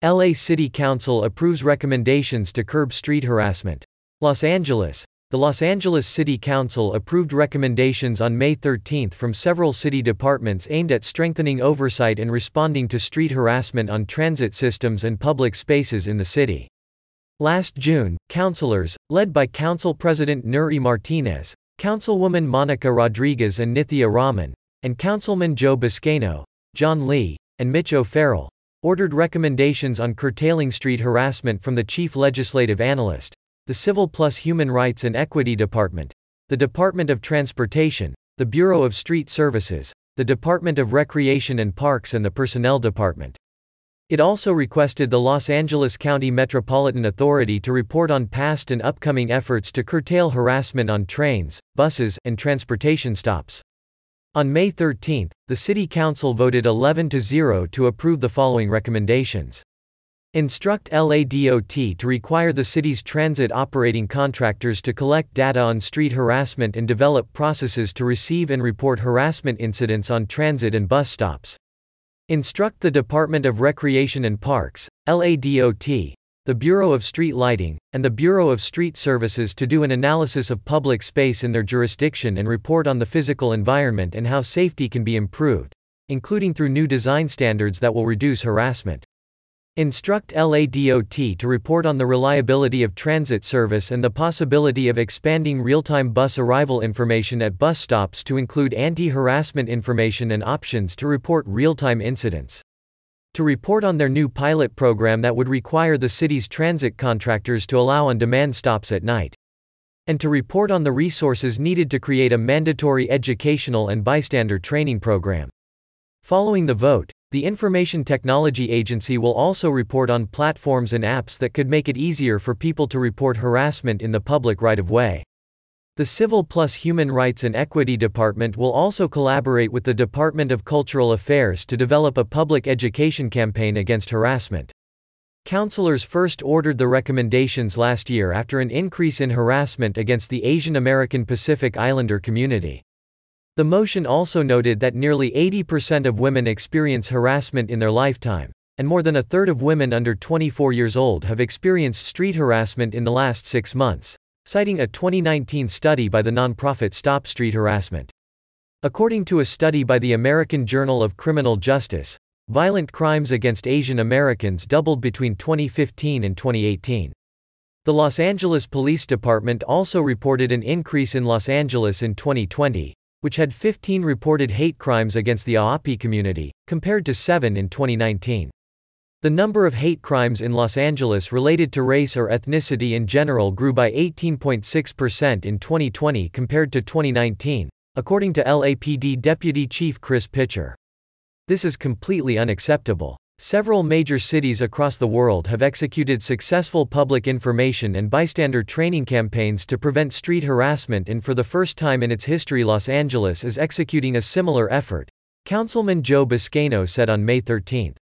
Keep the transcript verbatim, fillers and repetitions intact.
L A City Council approves recommendations to curb street harassment. Los Angeles. The Los Angeles City Council approved recommendations on May thirteenth from several city departments aimed at strengthening oversight and responding to street harassment on transit systems and public spaces in the city. Last June, councilors, led by Council President Nury Martinez, Councilwoman Monica Rodriguez and Nithya Raman, and Councilman Joe Buscaino, John Lee, and Mitch O'Farrell, ordered recommendations on curtailing street harassment from the Chief Legislative Analyst, the Civil plus Human Rights and Equity Department, the Department of Transportation, the Bureau of Street Services, the Department of Recreation and Parks and the Personnel Department. It also requested the Los Angeles County Metropolitan Authority to report on past and upcoming efforts to curtail harassment on trains, buses, and transportation stops. On May thirteenth, the City Council voted eleven to zero to approve the following recommendations. Instruct L A D O T to require the city's transit operating contractors to collect data on street harassment and develop processes to receive and report harassment incidents on transit and bus stops. Instruct the Department of Recreation and Parks, L A D O T, the Bureau of Street Lighting, and the Bureau of Street Services to do an analysis of public space in their jurisdiction and report on the physical environment and how safety can be improved, including through new design standards that will reduce harassment. Instruct L A D O T to report on the reliability of transit service and the possibility of expanding real-time bus arrival information at bus stops to include anti-harassment information and options to report real-time incidents. To report on their new pilot program that would require the city's transit contractors to allow on-demand stops at night. And to report on the resources needed to create a mandatory educational and bystander training program. Following the vote, the Information Technology Agency will also report on platforms and apps that could make it easier for people to report harassment in the public right-of-way. The Civil plus Human Rights and Equity Department will also collaborate with the Department of Cultural Affairs to develop a public education campaign against harassment. Councilors first ordered the recommendations last year after an increase in harassment against the Asian American Pacific Islander community. The motion also noted that nearly eighty percent of women experience harassment in their lifetime, and more than a third of women under twenty-four years old have experienced street harassment in the last six months, citing a twenty nineteen study by the nonprofit Stop Street Harassment. According to a study by the American Journal of Criminal Justice, violent crimes against Asian Americans doubled between twenty fifteen and twenty eighteen. The Los Angeles Police Department also reported an increase in Los Angeles in twenty twenty, which had fifteen reported hate crimes against the A A P I community, compared to seven in twenty nineteen. The number of hate crimes in Los Angeles related to race or ethnicity in general grew by eighteen point six percent in twenty twenty compared to twenty nineteen, according to L A P D Deputy Chief Chris Pitcher. This is completely unacceptable. Several major cities across the world have executed successful public information and bystander training campaigns to prevent street harassment, and for the first time in its history Los Angeles is executing a similar effort, Councilman Joe Buscaino said on May thirteenth.